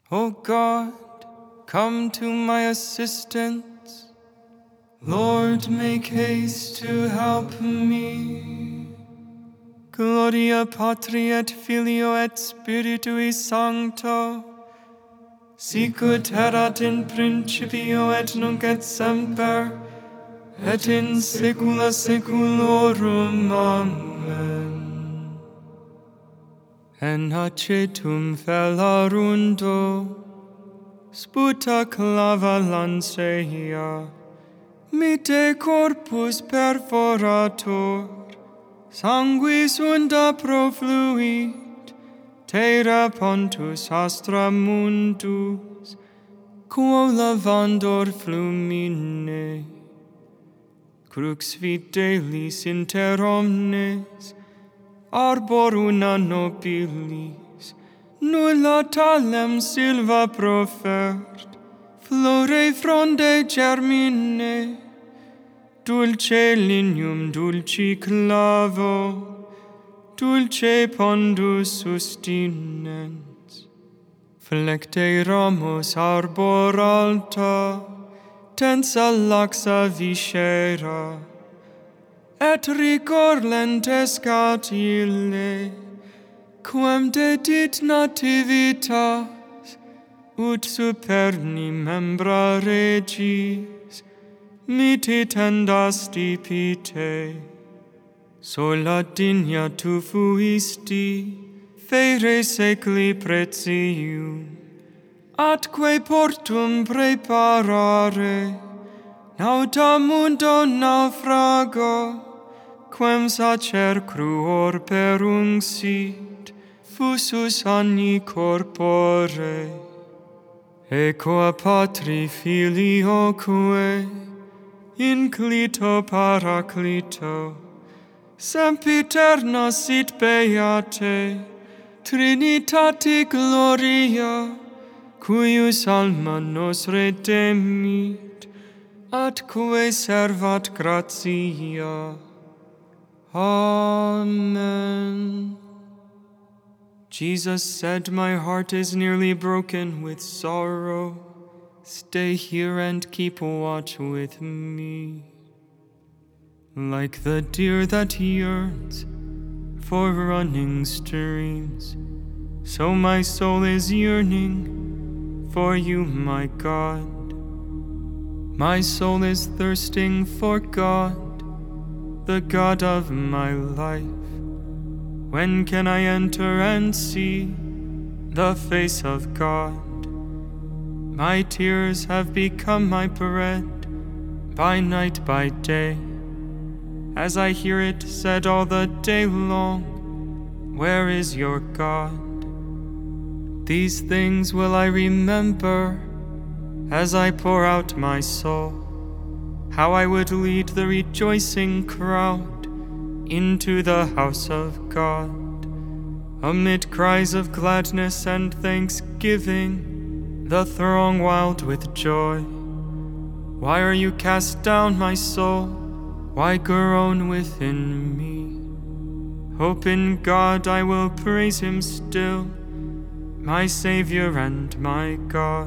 O God, come to my assistance. Lord, make haste to help me. Gloria Patri et Filio et Spiritui Sancto, sicut erat in principio et nunc et semper, et in saecula saeculorum. Amen. En acetum felarundo, sputa clava lanceia, mite corpus perforator, sanguis unda profluit, terra pontus astra mundus, quo lavandor flumine. Crux fidelis inter omnes, arbor una nobilis, nulla talem silva profert, flore fronde germine, dulce lignum dulci clavo, dulce pondus sustinens. Flecte ramos arbor alta, tensa laxa viscera, et rigor lentescat ille, quem dedit nativitas, ut superni membra regis, miti tendas stipite. Sola digna tu fuisti, fere secli pretium, atque portum preparare, nauta mundo naufrago, quem sacer cruor perunxit, fusus anni corpore. Equa Patri Filioque, inclito paraclito, sempiterna sit beate, Trinitati gloria, cuius alma nos redemit, atque servat gratia. Amen. Jesus said, my heart is nearly broken with sorrow. Stay here and keep watch with me. Like the deer that yearns for running streams, so my soul is yearning for you, my God. My soul is thirsting for God, the God of my life. When can I enter and see the face of God? My tears have become my bread, by night, by day, as I hear it said all the day long, where is your God? These things will I remember as I pour out my soul, how I would lead the rejoicing crowd into the house of God. Amid cries of gladness and thanksgiving, the throng wild with joy. Why are you cast down, my soul? Why groan within me? Hope in God, I will praise him still, my Savior and my God.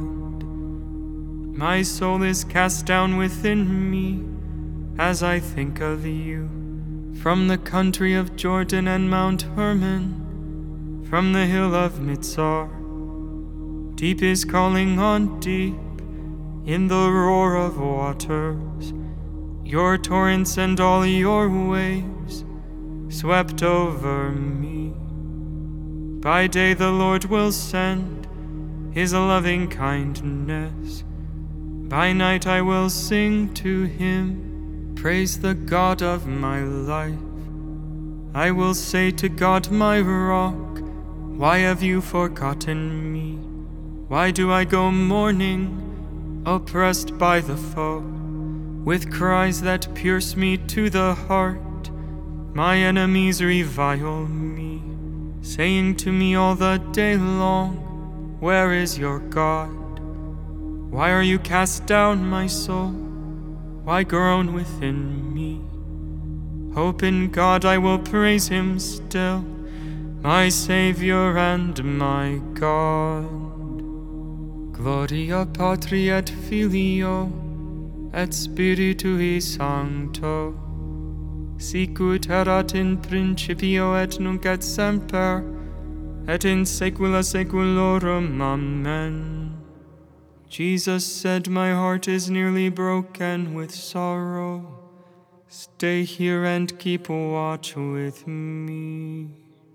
My soul is cast down within me as I think of you. From the country of Jordan and Mount Hermon, from the hill of Mizar, deep is calling on deep in the roar of waters. Your torrents and all your waves swept over me. By day the Lord will send his loving kindness. By night I will sing to him, praise the God of my life. I will say to God, my rock, why have you forgotten me? Why do I go mourning, oppressed by the foe, with cries that pierce me to the heart? My enemies revile me, saying to me all the day long, where is your God? Why are you cast down, my soul? Why groan within me? Hope in God, I will praise him still, my Savior and my God. Gloria Patri et Filio, et Spiritui Sancto, sicut erat in principio et nunc et semper, et in saecula saeculorum. Amen. Jesus said, "My heart is nearly broken with sorrow. Stay here and keep watch with me."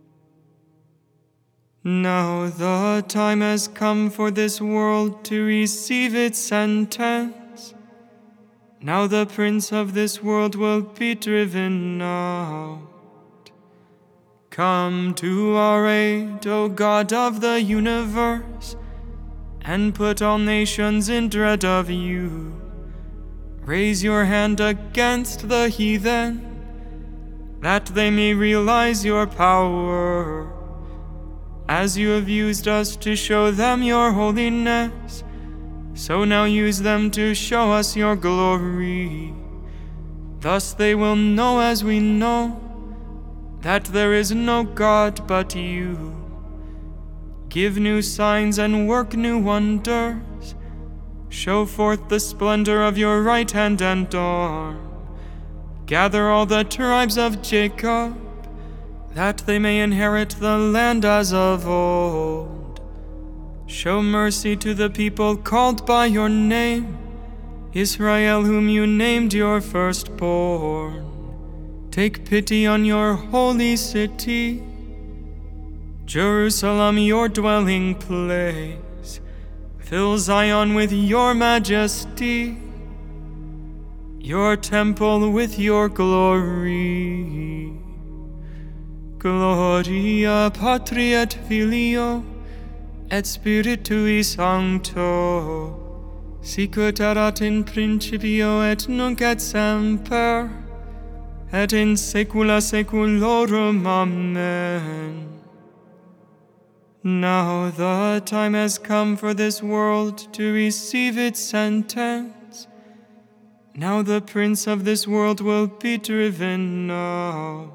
Now the time has come for this world to receive its sentence. Now the prince of this world will be driven out. Come to our aid, O God of the universe, and put all nations in dread of you. Raise your hand against the heathen, that they may realize your power. As you have used us to show them your holiness, so now use them to show us your glory. Thus they will know, as we know, that there is no God but you. Give new signs and work new wonders. Show forth the splendor of your right hand and arm. Gather all the tribes of Jacob, that they may inherit the land as of old. Show mercy to the people called by your name, Israel, whom you named your firstborn. Take pity on your holy city, Jerusalem, your dwelling place. Fill Zion with your majesty, your temple with your glory. Gloria Patri et Filio, et Spiritui Sancto, sicut erat in principio et nunc et semper, et in saecula saeculorum. Amen. Now the time has come for this world to receive its sentence. Now the prince of this world will be driven out.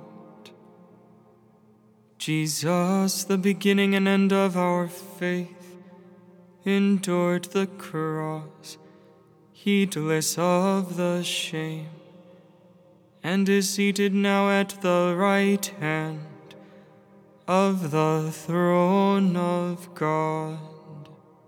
Jesus, the beginning and end of our faith, endured the cross, heedless of the shame, and is seated now at the right hand of the throne of God.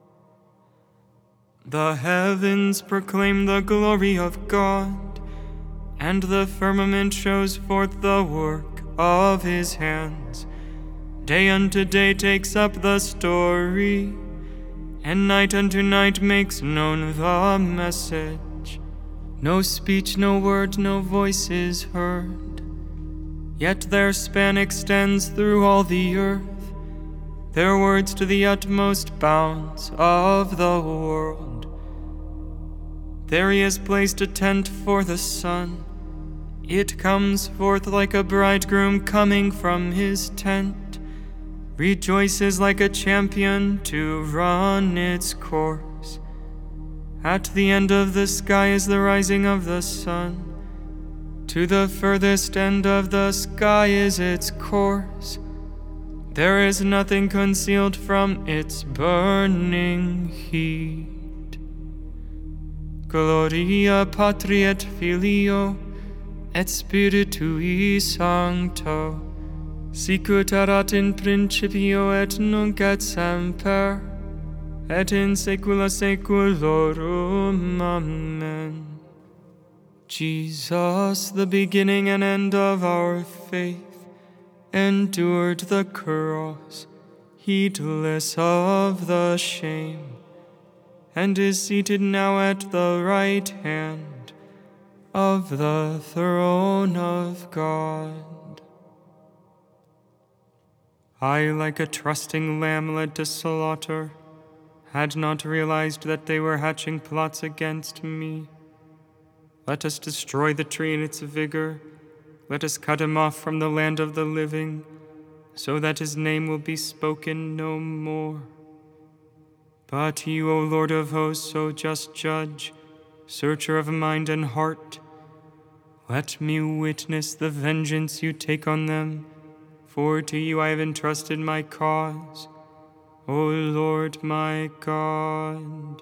The heavens proclaim the glory of God, and the firmament shows forth the work of his hands. Day unto day takes up the story, and night unto night makes known the message. No speech, no word, no voice is heard, yet their span extends through all the earth, their words to the utmost bounds of the world. There he has placed a tent for the sun. It comes forth like a bridegroom coming from his tent, rejoices like a champion to run its course. At the end of the sky is the rising of the sun. To the furthest end of the sky is its course. There is nothing concealed from its burning heat. Gloria Patri et Filio, et Spiritui Sancto, sicut erat in principio et nunc et semper, et in saecula saeculorum. Amen. Jesus, the beginning and end of our faith, endured the cross, heedless of the shame, and is seated now at the right hand of the throne of God. I, like a trusting lamb led to slaughter, had not realized that they were hatching plots against me. Let us destroy the tree in its vigor. Let us cut him off from the land of the living, so that his name will be spoken no more. But you, O Lord of hosts, O just judge, searcher of mind and heart, let me witness the vengeance you take on them, for to you I have entrusted my cause. O Lord my God.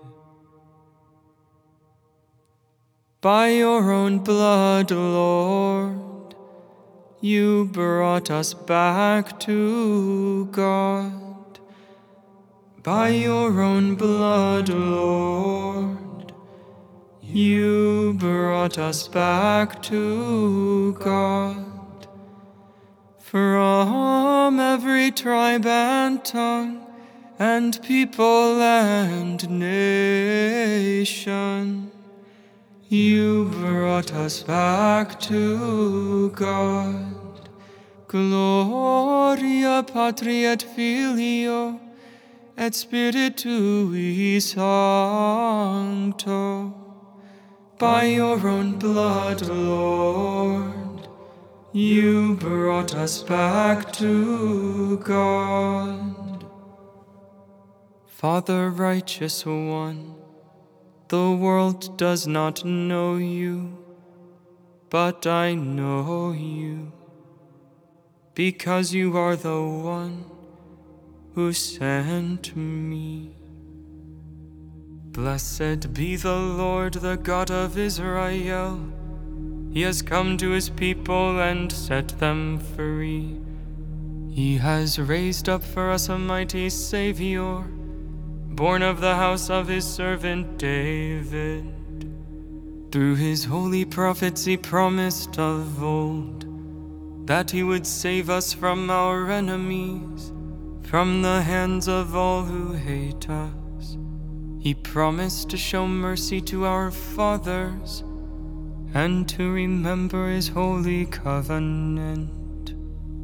By your own blood, Lord, you brought us back to God. By your own blood, Lord, you brought us back to God. From every tribe and tongue and people and nation, you brought us back to God. Gloria Patri et Filio et Spiritui Sancto. By your own blood, Lord, you brought us back to God. Father, righteous one, the world does not know you, but I know you, because you are the one who sent me. Blessed be the Lord, the God of Israel. He has come to his people and set them free. He has raised up for us a mighty Savior, born of the house of his servant David. Through his holy prophets he promised of old that he would save us from our enemies, from the hands of all who hate us. He promised to show mercy to our fathers and to remember his holy covenant.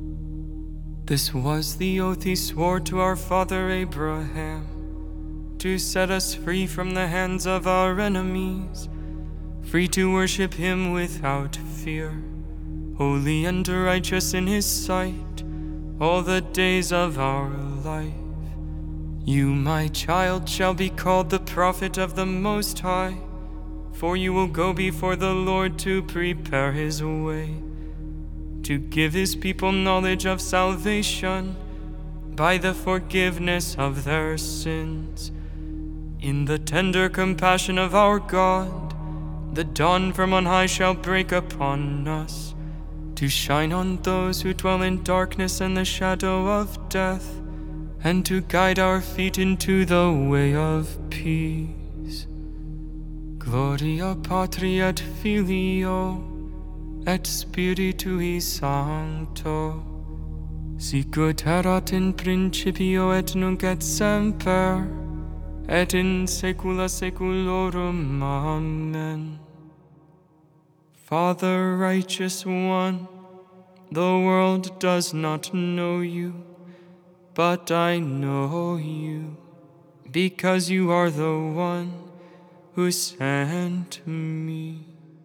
This was the oath he swore to our father Abraham, to set us free from the hands of our enemies, free to worship him without fear, holy and righteous in his sight, all the days of our life. You, my child, shall be called the prophet of the Most High, for you will go before the Lord to prepare his way, to give his people knowledge of salvation by the forgiveness of their sins. In the tender compassion of our God, the dawn from on high shall break upon us, to shine on those who dwell in darkness and the shadow of death, and to guide our feet into the way of peace. Gloria Patri et Filio et Spiritui Sancto, sicut erat in principio et nunc et semper, et in saecula saeculorum. Amen. Father, righteous one, the world does not know you, but I know you, because you are the one who sent me.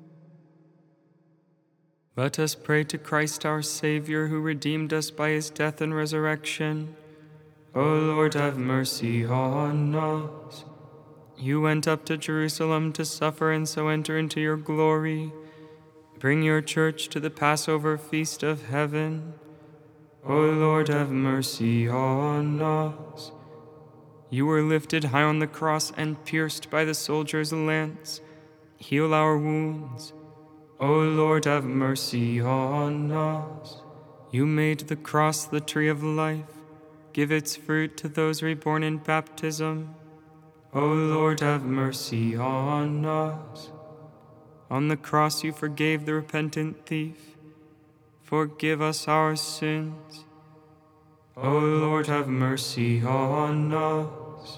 Let us pray to Christ our Savior, who redeemed us by his death and resurrection. O Lord, have mercy on us. You went up to Jerusalem to suffer and so enter into your glory. Bring your church to the Passover feast of heaven. O Lord, have mercy on us. You were lifted high on the cross and pierced by the soldier's lance. Heal our wounds. O Lord, have mercy on us. You made the cross the tree of life. Give its fruit to those reborn in baptism. O Lord, have mercy on us. On the cross you forgave the repentant thief. Forgive us our sins. O Lord, have mercy on us.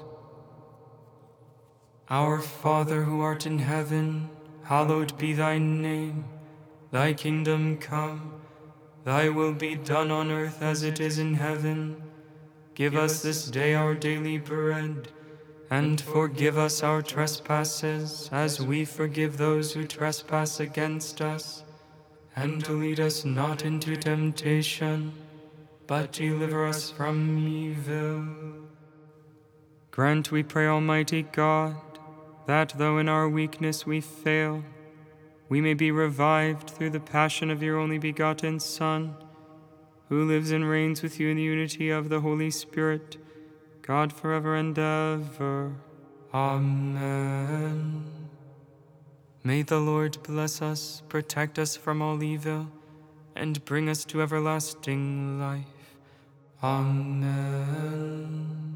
Our Father who art in heaven, hallowed be thy name. Thy kingdom come, thy will be done on earth as it is in heaven. Give us this day our daily bread, and forgive us our trespasses, as we forgive those who trespass against us. And lead us not into temptation, but deliver us from evil. Grant, we pray, Almighty God, that though in our weakness we fail, we may be revived through the passion of your only begotten Son, who lives and reigns with you in the unity of the Holy Spirit, God forever and ever. Amen. May the Lord bless us, protect us from all evil, and bring us to everlasting life. Amen.